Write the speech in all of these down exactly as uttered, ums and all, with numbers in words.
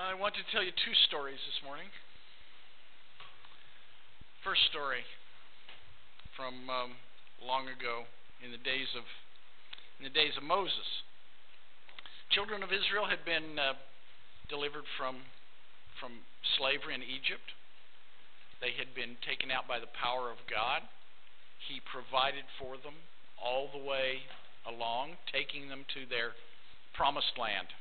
I want to tell you two stories this morning. First story from um, long ago, in the days of in the days of Moses. Children of Israel had been uh, delivered from from slavery in Egypt. They had been taken out by the power of God. He provided for them all the way along, taking them to their promised land.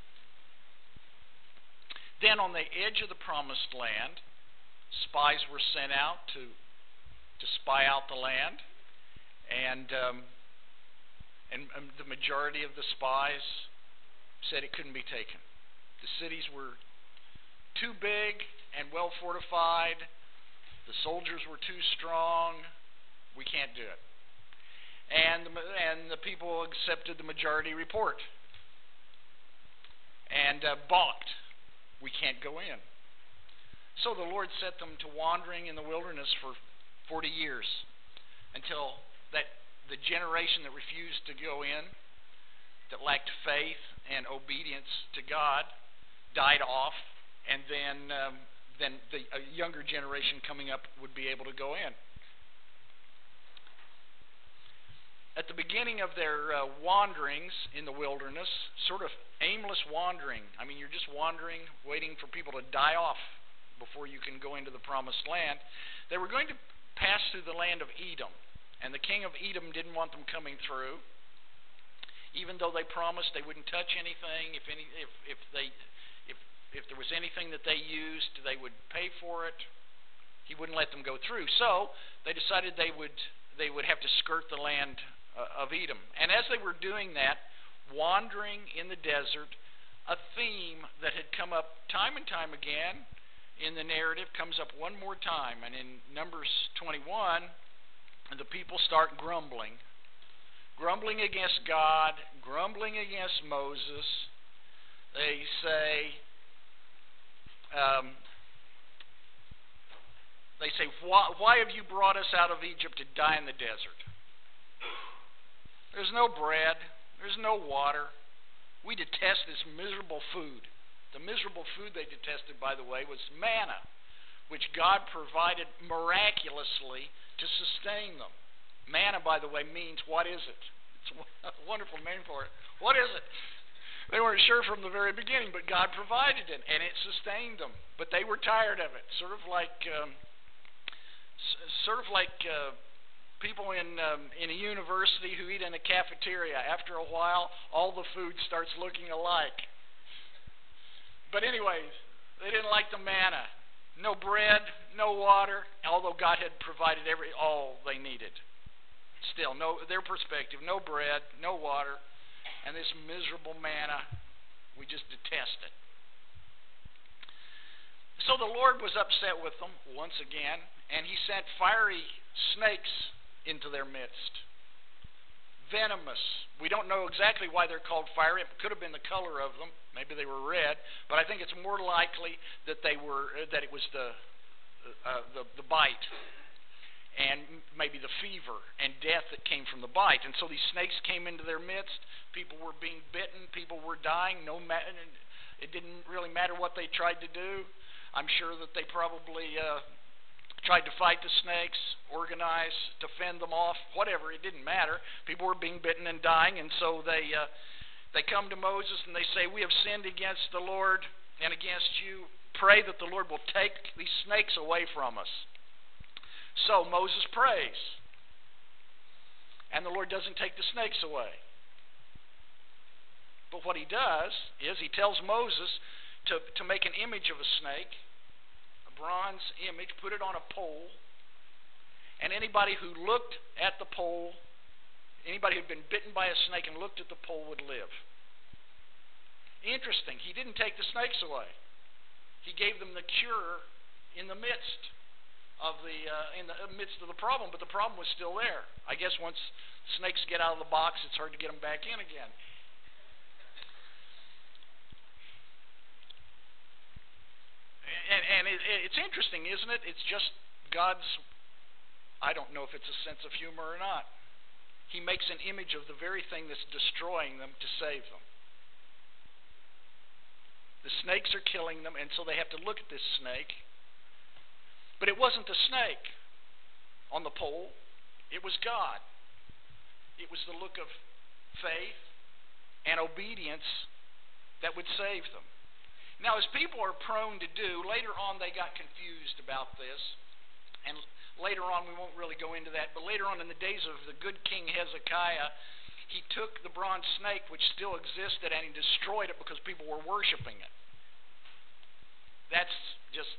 Then on the edge of the promised land, spies were sent out to to spy out the land, and um, and, and the majority of the spies said it couldn't be taken. The cities were too big and well fortified. The soldiers were too strong. We can't do it. And the, and the people accepted the majority report and uh, balked. We can't go in. So the Lord set them to wandering in the wilderness for forty years until that the generation that refused to go in, that lacked faith and obedience to God, died off, and then um, then the a younger generation coming up would be able to go in. At the beginning of their uh, wanderings in the wilderness, sort of aimless wandering. I mean, you're just wandering, waiting for people to die off before you can go into the promised land. They were going to pass through the land of Edom, and the king of Edom didn't want them coming through, even though they promised they wouldn't touch anything. If any, if if they, if if there was anything that they used, they would pay for it. He wouldn't let them go through. So they decided they would they would have to skirt the land of Edom. And as they were doing that, wandering in the desert, a theme that had come up time and time again in the narrative comes up one more time. And in Numbers twenty-one, the people start grumbling. Grumbling against God, grumbling against Moses. They say, um, they say, why, why have you brought us out of Egypt to die in the desert? There's no bread. There's no water. We detest this miserable food. The miserable food they detested, by the way, was manna, which God provided miraculously to sustain them. Manna, by the way, means what is it? It's a wonderful name for it. What is it? They weren't sure from the very beginning, but God provided it, and it sustained them. But they were tired of it, sort of like, um, sort of like. Uh, People in um, in a university who eat in a cafeteria, after a while, all the food starts looking alike. But anyways, they didn't like the manna. No bread, no water, although God had provided every all they needed. Still, no their perspective, no bread, no water, and this miserable manna, we just detest it. So the Lord was upset with them once again, and he sent fiery snakes into their midst. Venomous. We don't know exactly why they're called fiery. It could have been the color of them. Maybe they were red, but I think it's more likely that they were that it was the uh, the, the bite, and maybe the fever and death that came from the bite. And so these snakes came into their midst. People were being bitten. People were dying. No, ma- it didn't really matter what they tried to do. I'm sure that they probably uh, tried to fight the snakes, organize to fend them off, whatever. It didn't matter. People were being bitten and dying, and so they uh, they come to Moses and they say, "We have sinned against the Lord and against you. Pray that the Lord will take these snakes away from us." So Moses prays, and the Lord doesn't take the snakes away. But what he does is he tells Moses to, to make an image of a snake, bronze image, put it on a pole, and anybody who looked at the pole, anybody who had been bitten by a snake and looked at the pole would live. Interesting, he didn't take the snakes away. He gave them the cure in the midst of the uh, in the midst of the problem, but the problem was still there. I guess once snakes get out of the box, it's hard to get them back in again. And, and it, it's interesting, isn't it? It's just God's, I don't know if it's a sense of humor or not. He makes an image of the very thing that's destroying them to save them. The snakes are killing them, and so they have to look at this snake. But it wasn't the snake on the pole. It was God. It was the look of faith and obedience that would save them. Now, as people are prone to do, later on they got confused about this. And later on, we won't really go into that, but later on in the days of the good King Hezekiah, he took the bronze snake, which still existed, and he destroyed it because people were worshiping it. That's just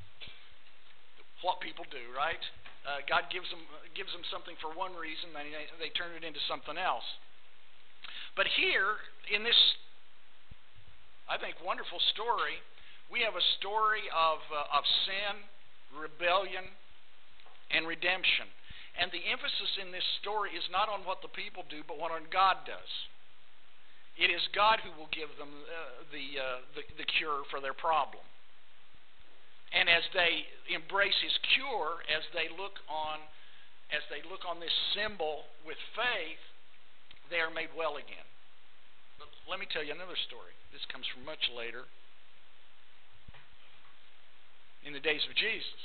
what people do, right? Uh, God gives them gives them something for one reason, and they, they turn it into something else. But here, in this, I think, wonderful story, we have a story of uh, of sin, rebellion, and redemption. And the emphasis in this story is not on what the people do, but what on God does. It is God who will give them uh, the, uh, the the cure for their problem. And as they embrace His cure, as they look on, as they look on this symbol with faith, they are made well again. But let me tell you another story. This comes from much later, in the days of Jesus.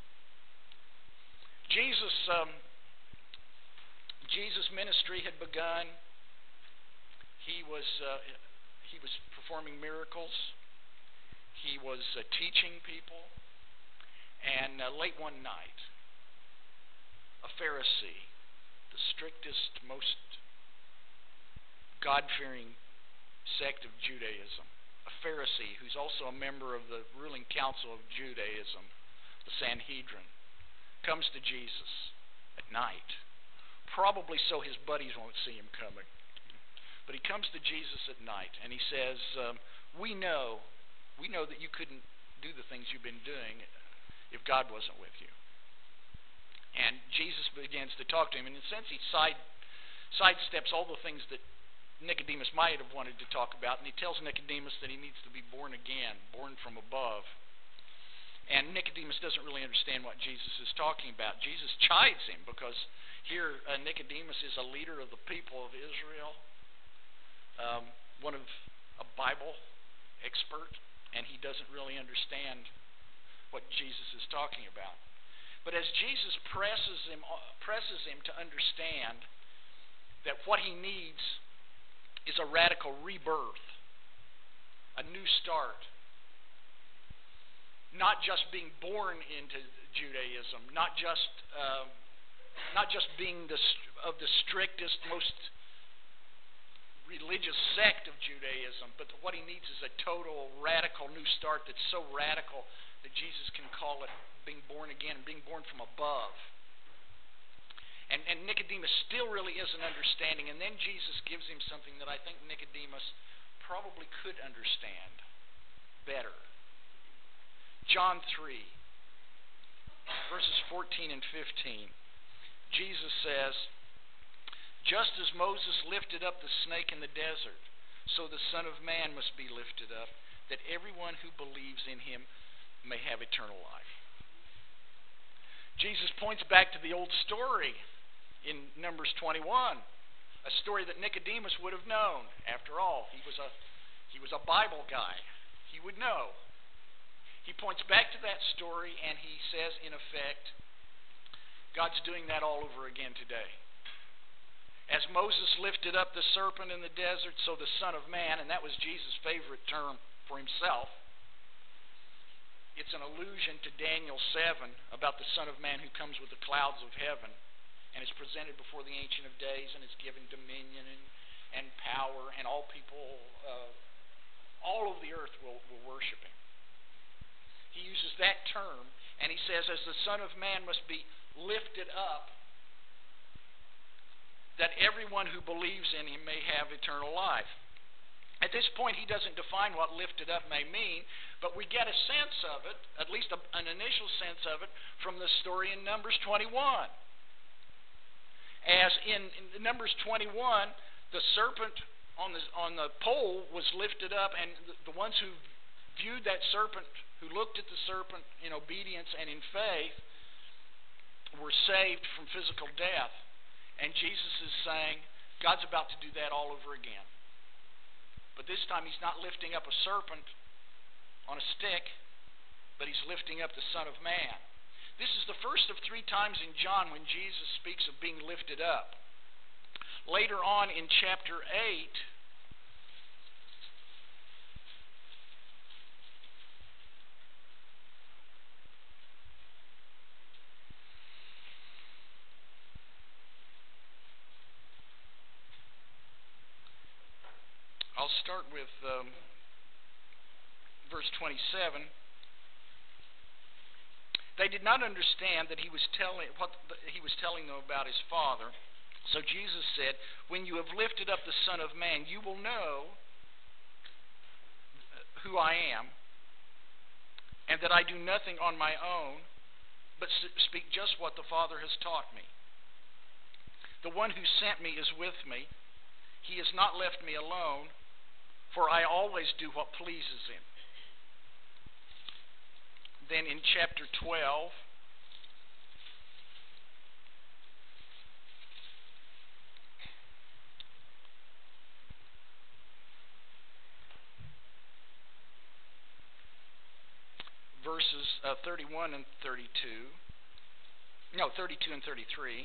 Jesus, um, Jesus' ministry had begun. He was uh, he was performing miracles. He was uh, teaching people. And uh, late one night, a Pharisee, the strictest, most God-fearing sect of Judaism, a Pharisee who's also a member of the ruling council of Judaism, the Sanhedrin, comes to Jesus at night. Probably so his buddies won't see him coming. But he comes to Jesus at night, and he says, um, we know, we know that you couldn't do the things you've been doing if God wasn't with you. And Jesus begins to talk to him. And in a sense, he side sidesteps all the things that Nicodemus might have wanted to talk about. And he tells Nicodemus that he needs to be born again, born from above. And Nicodemus doesn't really understand what Jesus is talking about. Jesus chides him because here uh, Nicodemus is a leader of the people of Israel, um, one of a Bible expert, and he doesn't really understand what Jesus is talking about. But as Jesus presses him, presses him to understand that what he needs is a radical rebirth, a new start, not just being born into Judaism, not just uh, not just being the, of the strictest, most religious sect of Judaism, but what he needs is a total, radical new start that's so radical that Jesus can call it being born again, being born from above. And, and Nicodemus still really isn't understanding, and then Jesus gives him something that I think Nicodemus probably could understand better. John three, verses fourteen and fifteen. Jesus says, just as Moses lifted up the snake in the desert, so the Son of Man must be lifted up, that everyone who believes in him may have eternal life. Jesus points back to the old story in Numbers twenty-one, a story that Nicodemus would have known. After all, he was a he was a Bible guy. He would know. He points back to that story and he says, in effect, God's doing that all over again today. As Moses lifted up the serpent in the desert, so the Son of Man, and that was Jesus' favorite term for himself. It's an allusion to Daniel seven about the Son of Man who comes with the clouds of heaven and is presented before the Ancient of Days and is given dominion and, and power, and all people, uh, all of the earth will, will worship him. He uses that term, and he says, as the Son of Man must be lifted up, that everyone who believes in him may have eternal life. At this point, he doesn't define what lifted up may mean, but we get a sense of it, at least a, an initial sense of it, from the story in Numbers twenty-one. As in, in Numbers twenty-one, the serpent on the, on the pole was lifted up, and the, the ones who viewed that serpent, who looked at the serpent in obedience and in faith, were saved from physical death. And Jesus is saying, God's about to do that all over again. But this time he's not lifting up a serpent on a stick, but he's lifting up the Son of Man. This is the first of three times in John when Jesus speaks of being lifted up. Later on in chapter eight, I'll start with um, verse twenty-seven. They did not understand that he was telling what he was telling them about his Father. So Jesus said, "When you have lifted up the Son of Man, you will know who I am, and that I do nothing on my own, but speak just what the Father has taught me. The one who sent me is with me. He has not left me alone, for I always do what pleases him." Then in chapter twelve, verses uh, thirty-one and thirty-two, no, thirty-two and thirty-three,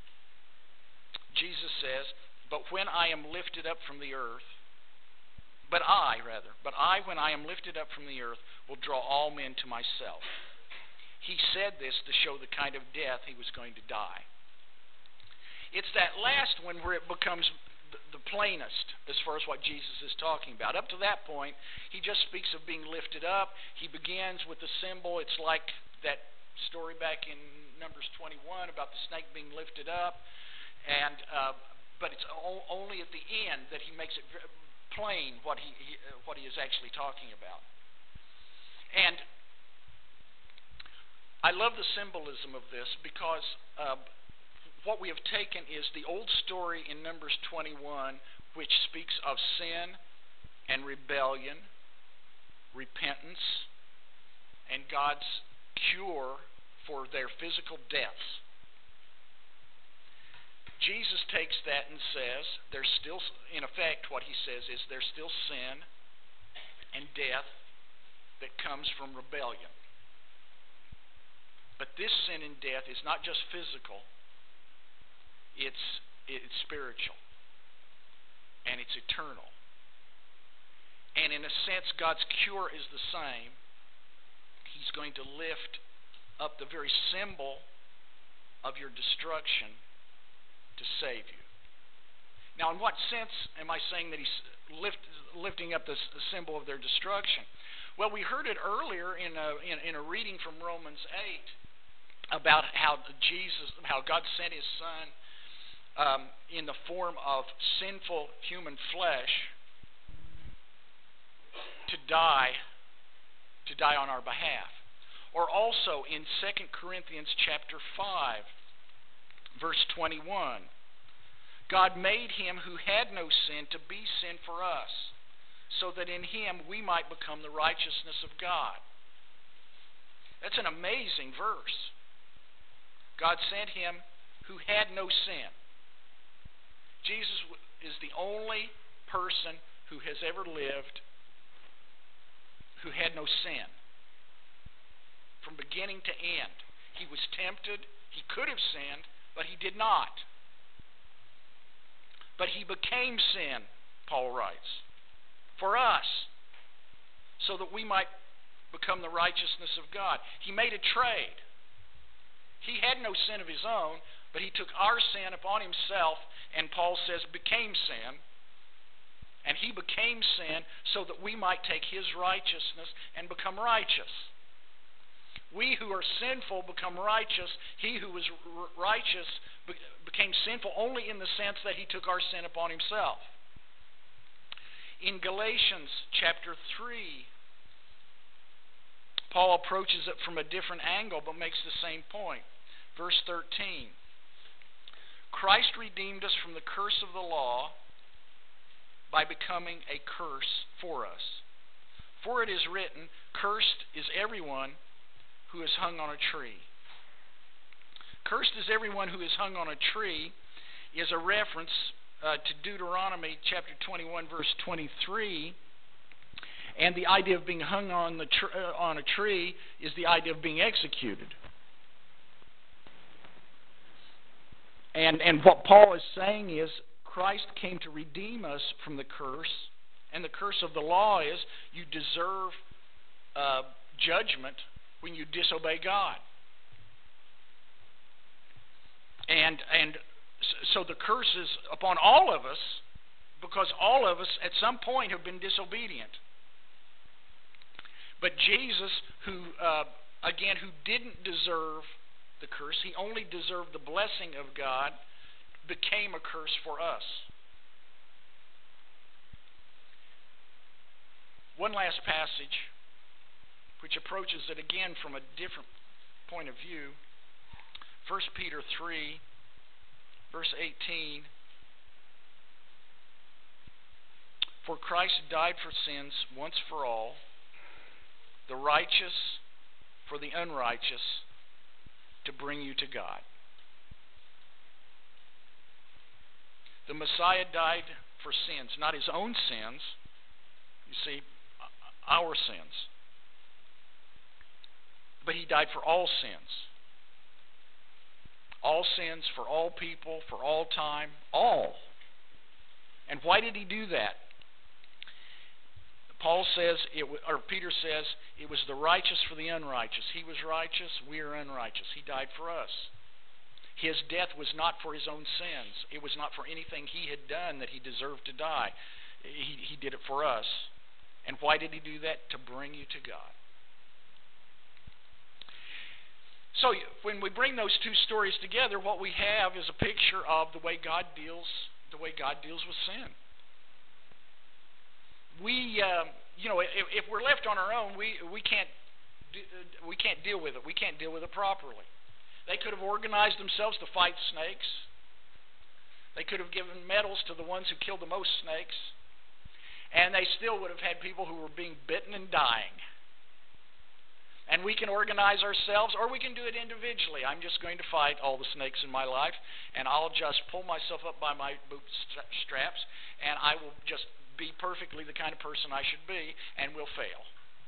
Jesus says, "But when I am lifted up from the earth, But I, rather, but I, when I am lifted up from the earth, will draw all men to myself." He said this to show the kind of death he was going to die. It's that last one where it becomes the plainest as far as what Jesus is talking about. Up to that point, he just speaks of being lifted up. He begins with the symbol. It's like that story back in Numbers twenty-one about the snake being lifted up. and uh, But it's only at the end that he makes it very plain what he, he uh, what he is actually talking about. And I love the symbolism of this because uh, what we have taken is the old story in Numbers twenty-one, which speaks of sin and rebellion, repentance, and God's cure for their physical deaths. Jesus takes that and says, there's still, in effect, what he says is there's still sin and death that comes from rebellion. But this sin and death is not just physical, it's, it's spiritual, and it's eternal. And in a sense, God's cure is the same. He's going to lift up the very symbol of your destruction to save you. Now, in what sense am I saying that he's lift, lifting up the symbol of their destruction? Well, we heard it earlier in a, in, in a reading from Romans eight about how Jesus, how God sent his Son um, in the form of sinful human flesh to die, to die on our behalf. Or also in Second Corinthians chapter five, verse twenty-one, God made him who had no sin to be sin for us, so that in him we might become the righteousness of God. That's an amazing verse. God sent him who had no sin. Jesus is the only person who has ever lived who had no sin. From beginning to end. He was tempted. He could have sinned, but he did not. But he became sin, Paul writes, for us, so that we might become the righteousness of God. He made a trade. He had no sin of his own, but he took our sin upon himself, and Paul says became sin. And he became sin so that we might take his righteousness and become righteous. We who are sinful become righteous. He who was r- righteous be- became sinful only in the sense that he took our sin upon himself. In Galatians chapter three, Paul approaches it from a different angle but makes the same point. Verse thirteen, Christ redeemed us from the curse of the law by becoming a curse for us. For it is written, cursed is everyone who is hung on a tree. Cursed is everyone who is hung on a tree is a reference uh, to Deuteronomy chapter twenty-one, verse twenty-three. And the idea of being hung on, the tr- uh, on a tree is the idea of being executed. And, and what Paul is saying is Christ came to redeem us from the curse. And the curse of the law is you deserve uh, judgment when you disobey God. And, and so the curse is upon all of us because all of us at some point have been disobedient. But Jesus, who uh, again, who didn't deserve the curse, he only deserved the blessing of God, became a curse for us. One last passage which approaches it again from a different point of view. First Peter three, verse eighteen. For Christ died for sins once for all, the righteous for the unrighteous, to bring you to God. The Messiah died for sins, not his own sins. You see, our sins. But he died for all sins. All sins for all people, for all time, all. And why did he do that? Paul says, it, or Peter says, it was the righteous for the unrighteous. He was righteous, we are unrighteous. He died for us. His death was not for his own sins. It was not for anything he had done that he deserved to die. He, he did it for us. And why did he do that? To bring you to God. So when we bring those two stories together, what we have is a picture of the way God deals, the way God deals with sin. We, uh, you know, if, if we're left on our own, we we can't we can't deal with it. We can't deal with it properly. They could have organized themselves to fight snakes. They could have given medals to the ones who killed the most snakes, and they still would have had people who were being bitten and dying. And we can organize ourselves, or we can do it individually. I'm just going to fight all the snakes in my life, and I'll just pull myself up by my bootstraps, and I will just be perfectly the kind of person I should be, and will fail.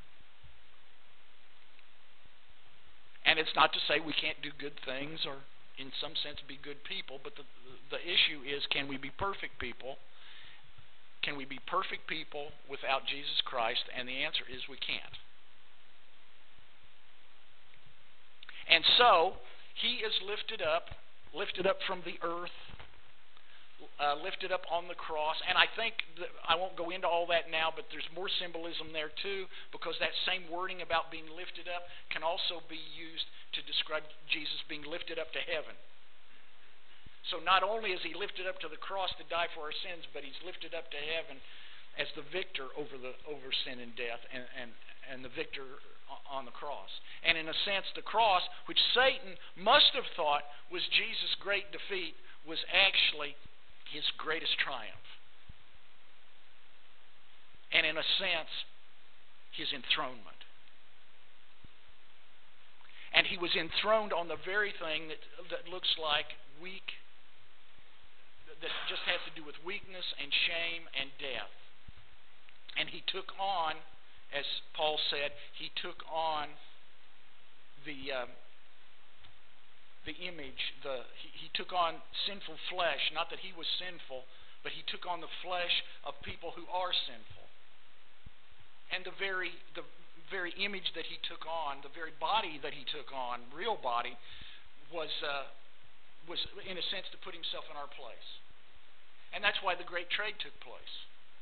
And it's not to say we can't do good things or in some sense be good people, but the, the issue is, can we be perfect people? Can we be perfect people without Jesus Christ? And the answer is we can't. And so, he is lifted up, lifted up from the earth, Uh, lifted up on the cross. And I think, that, I won't go into all that now, but there's more symbolism there too, because that same wording about being lifted up can also be used to describe Jesus being lifted up to heaven. So not only is he lifted up to the cross to die for our sins, but he's lifted up to heaven as the victor over the over sin and death, and, and, and the victor on the cross. And in a sense, the cross, which Satan must have thought was Jesus' great defeat, was actually his greatest triumph. And in a sense, his enthronement. And he was enthroned on the very thing that, that looks like weak, that just has to do with weakness and shame and death. And he took on, as Paul said, he took on the... Um, the image, the he, he took on sinful flesh. Not that he was sinful, but he took on the flesh of people who are sinful. And the very the very image that he took on, the very body that he took on, real body, was uh, was in a sense to put himself in our place. And that's why the Great Trade took place.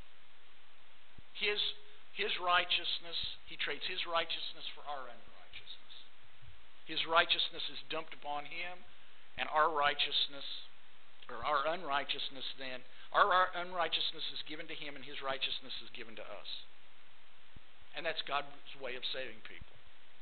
His his righteousness, he trades his righteousness for our unrighteousness. His righteousness is dumped upon him, and our righteousness, or our unrighteousness then, our, our unrighteousness is given to him, and his righteousness is given to us. And that's God's way of saving people.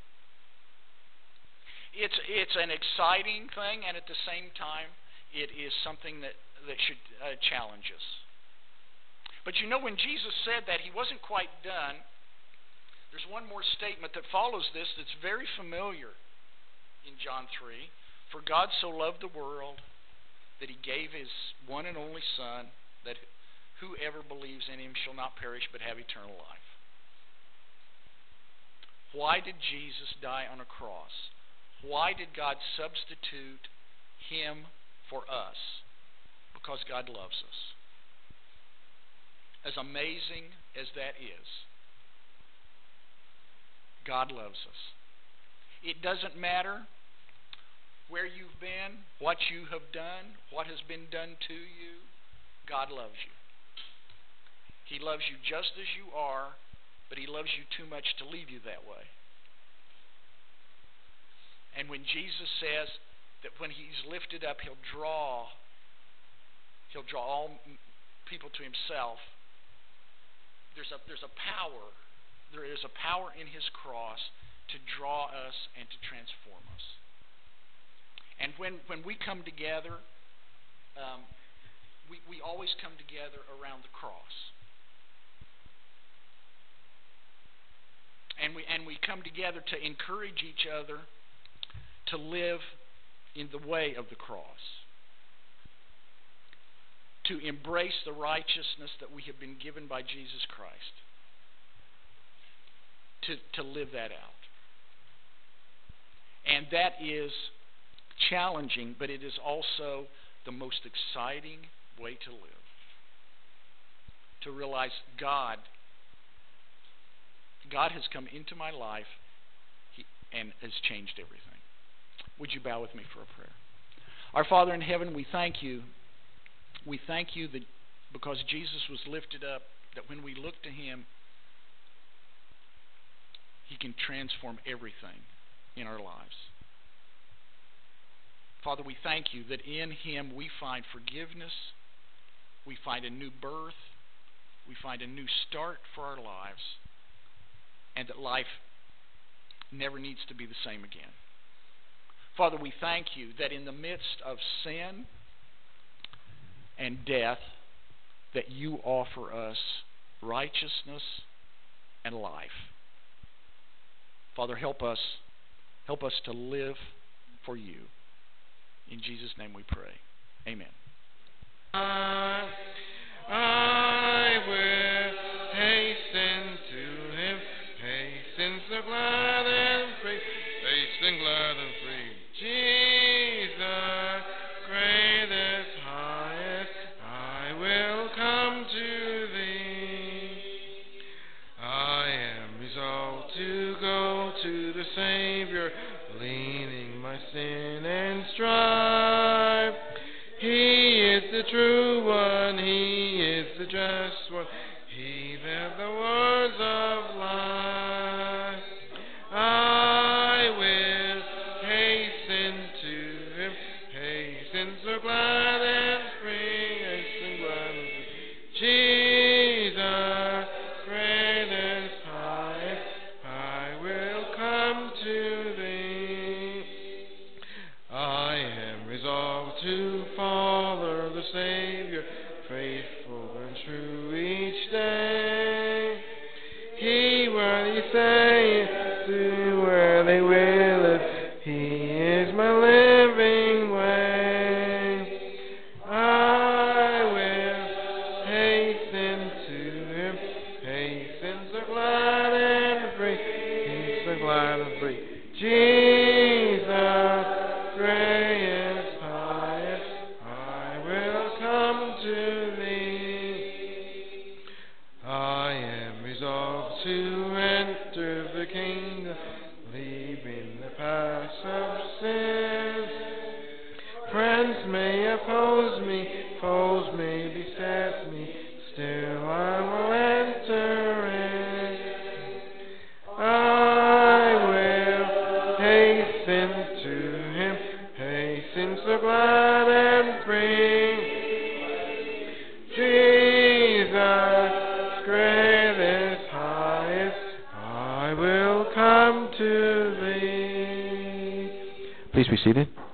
It's it's an exciting thing, and at the same time, it is something that, that should uh, challenge us. But you know, when Jesus said that, he wasn't quite done. There's one more statement that follows this that's very familiar. In John three, for God so loved the world that he gave his one and only Son, that whoever believes in him shall not perish but have eternal life. Why did Jesus die on a cross? Why did God substitute him for us? Because God loves us. As amazing as that is, God loves us. It doesn't matter where you've been, what you have done, what has been done to you. God loves you. He loves you just as you are, but he loves you too much to leave you that way. And when Jesus says that when he's lifted up, he'll draw, he'll draw all people to himself, there's a, there's a power, there is a power in his cross to draw us and to transform us. And when, when we come together, um, we, we always come together around the cross. And we, and we come together to encourage each other to live in the way of the cross, to embrace the righteousness that we have been given by Jesus Christ, to, to live that out. And that is challenging, but it is also the most exciting way to live. To realize God, God has come into my life he, and has changed everything. Would you bow with me for a prayer? Our Father in heaven, we thank you. We thank you that because Jesus was lifted up, that when we look to him, he can transform everything in our lives. Father, we thank you that in him we find forgiveness, we find a new birth, we find a new start for our lives, and that life never needs to be the same again. Father, we thank you that in the midst of sin and death, that you offer us righteousness and life. Father, help us, help us to live for you. In Jesus' name we pray. Amen. I, I will hasten to him, hasten so glad and free, hasten glad and free. Jesus, greatest, highest, I will come to thee. I am resolved to go to the Savior, leaning my sin and strife. He is the true one, he is the just one, he that the words of life. I will hasten to him, hasten so glad and free, hasten glad and free. Jesus, greatest, highest, I will come to thee. I am resolved to follow the Savior, faithful and true each day. He worthy saith, do where they willeth, he is my living way. I will hasten to him, hasten so glad and free, hasten so glad and free. Jesus, greatest, highest, I will come to thee. I am resolved to enter the kingdom, leaving the paths of sin. Friends may oppose me, foes may beset me, still I will enter in. I will hasten to him, hasten so glad and free. Jesus, greatest, highest, I will come to thee. Please be seated.